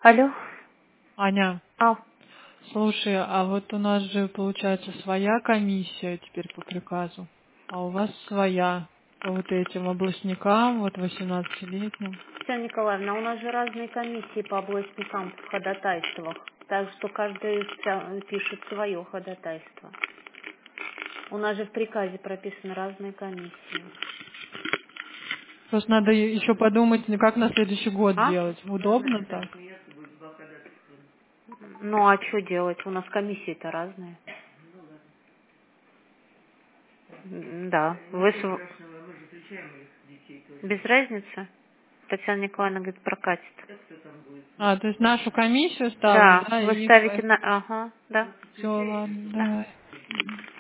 Алло. Аня, А, слушай, а вот у нас же получается своя комиссия теперь по приказу, а у вас своя по вот этим областникам, вот 18-летним. Татьяна Николаевна, у нас же разные комиссии по областникам в ходатайствах. Так что каждый пишет свое ходатайство. У нас же в приказе прописаны разные комиссии. Просто надо еще подумать, как на следующий год А? делать. Удобно так? Ну а что делать? У нас комиссии-то разные. Да. Без разницы? Татьяна Николаевна говорит, прокатит. А, то есть нашу комиссию ставлю, Да, да, вы и их... ставите на... Ага, да. Все, ладно, Да. давай. Мгм.